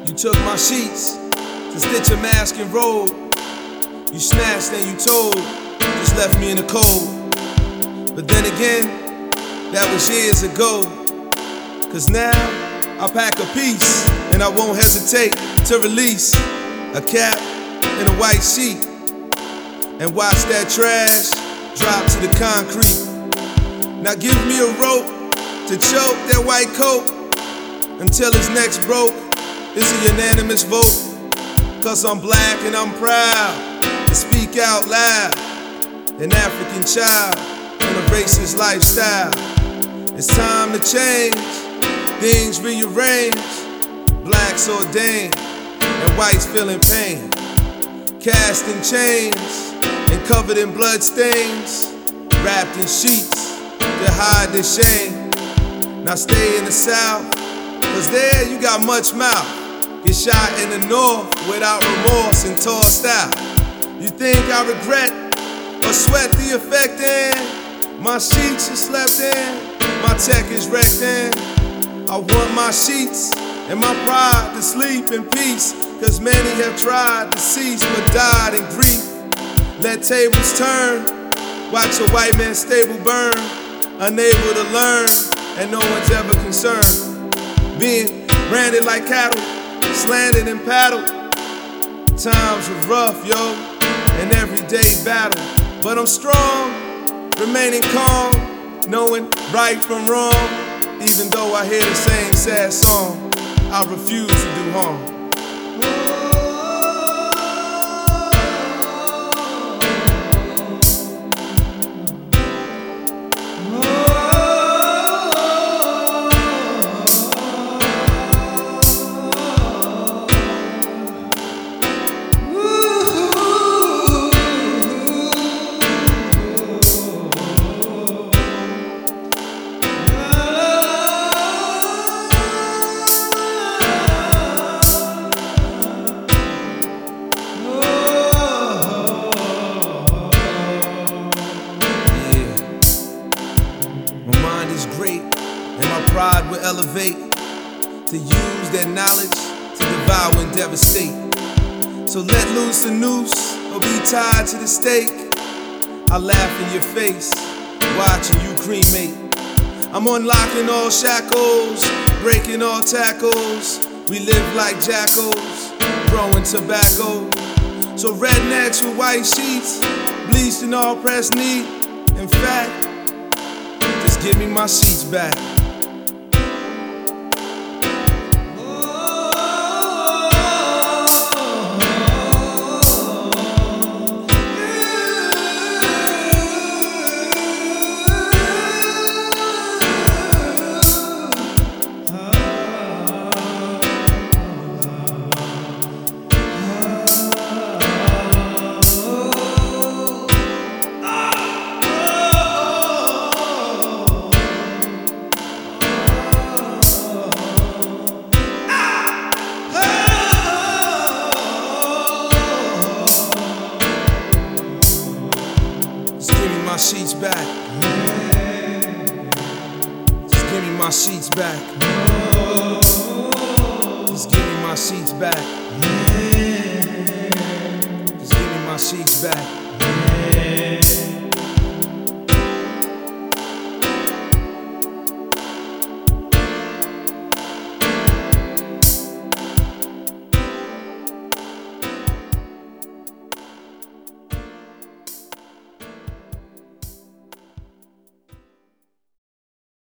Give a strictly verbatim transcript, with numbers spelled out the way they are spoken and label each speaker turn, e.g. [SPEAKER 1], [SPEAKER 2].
[SPEAKER 1] You took my sheets to stitch a mask and robe. You snatched and you told, just left me in the cold. But then again, that was years ago. Cause now I pack a piece and I won't hesitate to release a cap and a white sheet and watch that trash drop to the concrete. Now give me a rope to choke that white coat until his neck's broke. It's a unanimous vote. Cause I'm black and I'm proud to speak out loud. An African child in a racist lifestyle. It's time to change, things rearrange. Blacks ordained and whites feeling pain. Cast in chains and covered in blood stains. Wrapped in sheets to hide their shame. Now stay in the South, cause there you got much mouth. Get shot in the North without remorse and tossed out. You think I regret or sweat the effect in? My sheets you slept in, my tech is wrecked in. I want my sheets and my pride to sleep in peace. Cause many have tried to cease but died in grief. Let tables turn, watch a white man's stable burn. Unable to learn, and no one's ever concerned. Being branded like cattle, slanted and paddled. Times were rough, yo, an everyday battle. But I'm strong, remaining calm, knowing right from wrong. Even though I hear the same sad song, I refuse to do harm. Great, and my pride will elevate to use their knowledge to devour and devastate. So let loose a noose or be tied to the stake. I laugh in your face, watching you cremate. I'm unlocking all shackles, breaking all tackles. We live like jackals, growing tobacco. So rednecks with white sheets, bleached and all pressed neat. In fact, just give me my sheets back. My sheets back. Just give me my sheets back. Just give me my sheets back. Just give me my sheets back.